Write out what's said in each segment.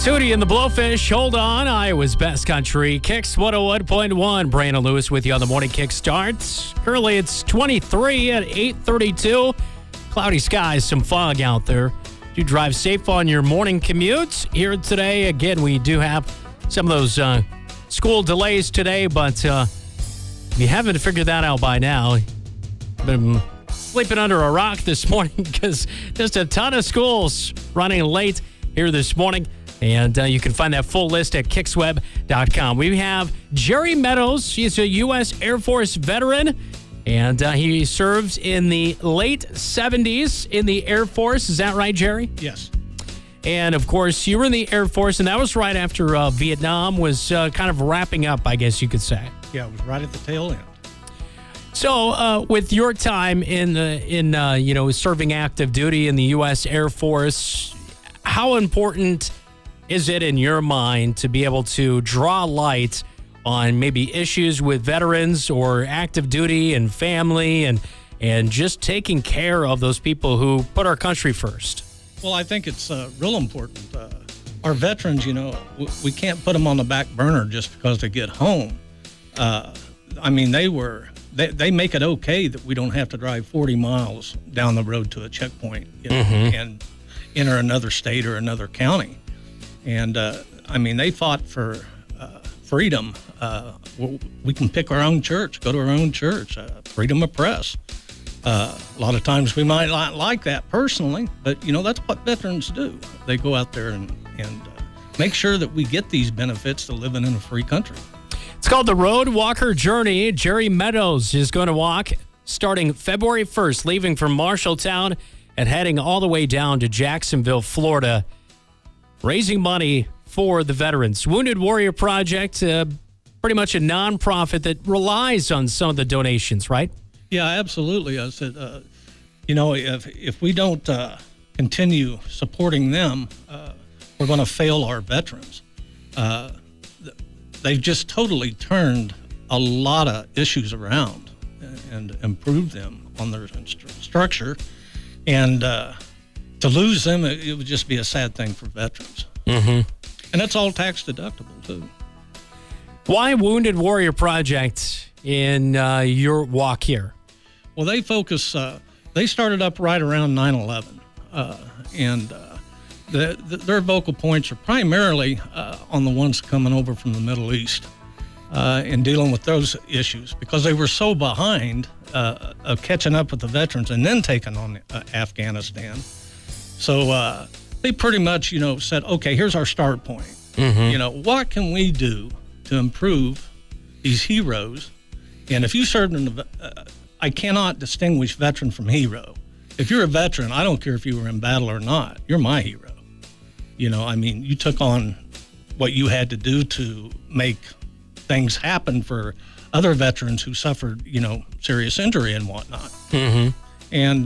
Tootie and the Blowfish, hold on. Iowa's best country. Kicks 101.1. Brandon Lewis with you on the morning kick starts. Currently it's 23 at 8:32. Cloudy skies, some fog out there. Do drive safe on your morning commute. Here today, again, we do have some of those school delays today, but if you haven't figured that out by now, been sleeping under a rock this morning because just a ton of schools running late here this morning. And you can find that full list at kicksweb.com. We have Jerry Meadows. He's a U.S. Air Force veteran, and he served in the late 70s in the Air Force. Is that right, Jerry? Yes. And, of course, you were in the Air Force, and that was right after Vietnam was kind of wrapping up, I guess you could say. Yeah, it was right at the tail end. So, with your time in serving active duty in the U.S. Air Force, how important is it in your mind to be able to draw light on maybe issues with veterans or active duty and family and just taking care of those people who put our country first? Well, I think it's real important. Our veterans, we can't put them on the back burner just because they get home. They make it okay that we don't have to drive 40 miles down the road to a checkpoint and enter another state or another county. And, they fought for freedom. We can pick our own church, go to our own church, freedom of press. A lot of times we might not like that personally, but, that's what veterans do. They go out there and make sure that we get these benefits to living in a free country. It's called the Road Walker Journey. Jerry Meadows is going to walk starting February 1st, leaving from Marshalltown and heading all the way down to Jacksonville, Florida, raising money for the veterans. Wounded Warrior Project, pretty much a nonprofit that relies on some of the donations, right? Yeah, absolutely. I said, if we don't continue supporting them, we're going to fail our veterans. They've just totally turned a lot of issues around and improved them on their structure. And to lose them, it would just be a sad thing for veterans. Mm-hmm. And that's all tax deductible, too. Why Wounded Warrior Project in your walk here? Well, they focus, they started up right around 9/11. Their vocal points are primarily on the ones coming over from the Middle East and dealing with those issues because they were so behind of catching up with the veterans and then taking on Afghanistan. So they pretty much, said, okay, here's our start point. Mm-hmm. What can we do to improve these heroes? And if you served in I cannot distinguish veteran from hero. If you're a veteran, I don't care if you were in battle or not, you're my hero. You took on what you had to do to make things happen for other veterans who suffered, serious injury and whatnot. Mm-hmm. And,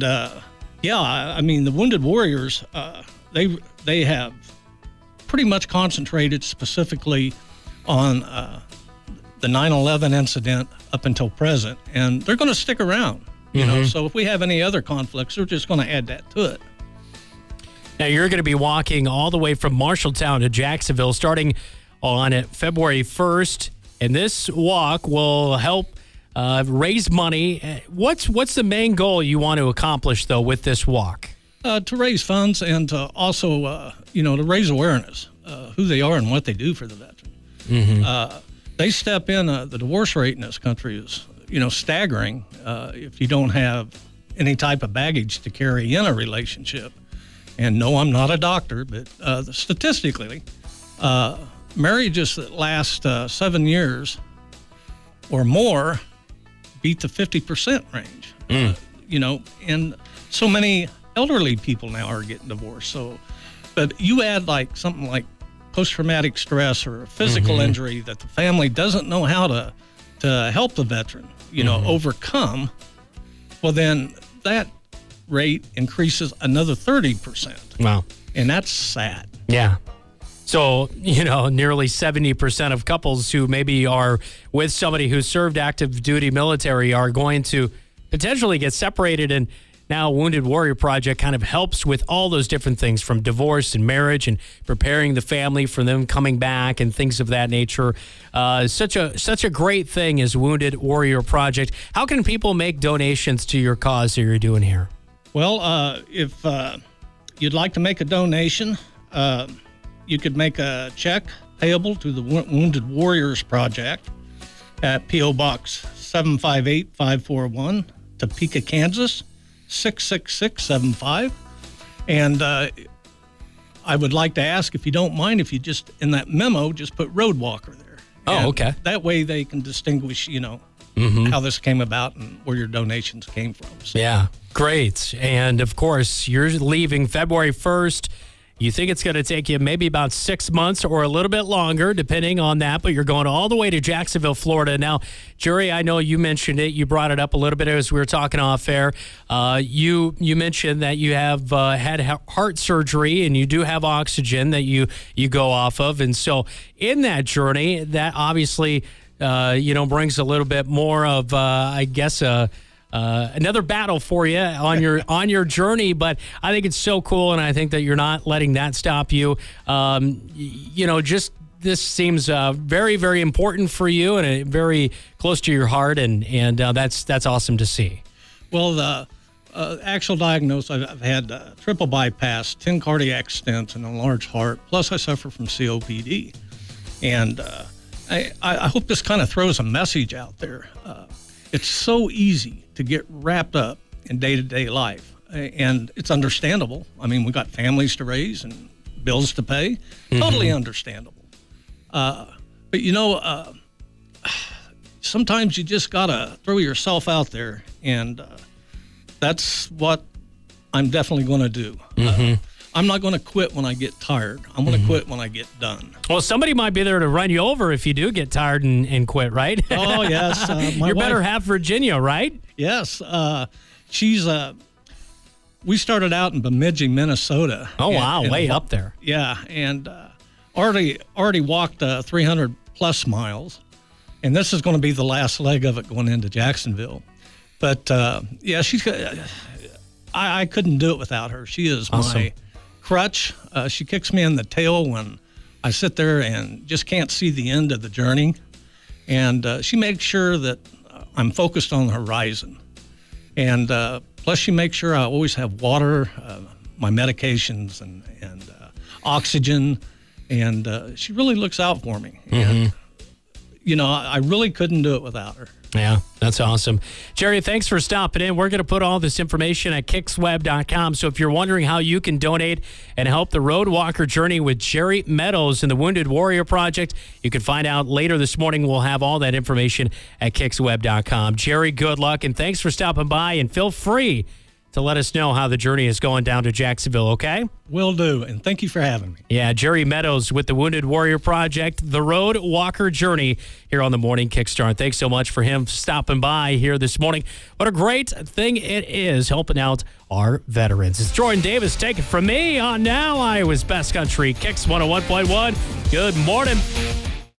the Wounded Warriors, they have pretty much concentrated specifically on the 9/11 incident up until present, and they're going to stick around. So if we have any other conflicts, they're just going to add that to it. Now, you're going to be walking all the way from Marshalltown to Jacksonville starting on February 1st, and this walk will help raise money. What's the main goal you want to accomplish, though, with this walk? To raise funds and to also, to raise awareness, who they are and what they do for the veteran. Mm-hmm. They step in, the divorce rate in this country is, staggering if you don't have any type of baggage to carry in a relationship. And no, I'm not a doctor, but statistically, marriages that last 7 years or more beat the 50% range. And so many elderly people now are getting divorced. So, but you add like something like post-traumatic stress or a physical injury that the family doesn't know how to help the veteran, overcome. Well, then that rate increases another 30%. Wow. And that's sad. Yeah. So, nearly 70% of couples who maybe are with somebody who served active duty military are going to potentially get separated. And now Wounded Warrior Project kind of helps with all those different things, from divorce and marriage and preparing the family for them coming back and things of that nature. Such a great thing is Wounded Warrior Project. How can people make donations to your cause that you're doing here? Well, if you'd like to make a donation, you could make a check payable to the Wounded Warriors Project at P.O. Box 758541, Topeka, Kansas 66675. And I would like to ask, if you don't mind, if you just, in that memo, just put Road Walker there. Oh, okay. That way they can distinguish, how this came about and where your donations came from. So. Yeah, great. And of course, you're leaving February 1st. You think it's going to take you maybe about 6 months or a little bit longer, depending on that, but you're going all the way to Jacksonville, Florida. Now, Jerry, I know you mentioned it. You brought it up a little bit as we were talking off air. You mentioned that you have had heart surgery and you do have oxygen that you go off of. And so in that journey, that obviously, brings a little bit more of, another battle for you on your journey, but I think it's so cool, and I think that you're not letting that stop you. This seems very, very important for you and very close to your heart, and that's awesome to see. Well, the actual diagnosis, I've had triple bypass, 10 cardiac stents, and a enlarged heart. Plus, I suffer from COPD, and I hope this kind of throws a message out there. It's so easy to get wrapped up in day-to-day life, and it's understandable. I mean, we got families to raise and bills to pay. Totally understandable. But sometimes you just gotta throw yourself out there, and that's what I'm definitely going to do. I'm not going to quit when I get tired. I'm going to quit when I get done. Well, somebody might be there to run you over if you do get tired and quit, right? Oh, yes. Your better half, Virginia, right? Yes. We started out in Bemidji, Minnesota. Oh, wow. Way up there. Yeah. And already walked 300 plus miles. And this is going to be the last leg of it going into Jacksonville. But, I couldn't do it without her. She is awesome. My crutch. She kicks me in the tail when I sit there and just can't see the end of the journey. And she makes sure that I'm focused on the horizon. And plus she makes sure I always have water, my medications, and oxygen. And she really looks out for me. And, I really couldn't do it without her. Yeah, that's awesome. Jerry, thanks for stopping in. We're going to put all this information at kicksweb.com. So if you're wondering how you can donate and help the Road Walker journey with Jerry Meadows and the Wounded Warrior Project, you can find out later this morning. We'll have all that information at kicksweb.com. Jerry, good luck, and thanks for stopping by, and feel free to let us know how the journey is going down to Jacksonville, okay? Will do, and thank you for having me. Yeah, Jerry Meadows with the Wounded Warrior Project, the Road Walker Journey here on the Morning Kickstart. Thanks so much for him stopping by here this morning. What a great thing it is helping out our veterans. It's Jordan Davis. Take it from me on Now Iowa's Best Country Kicks 101.1. Good morning.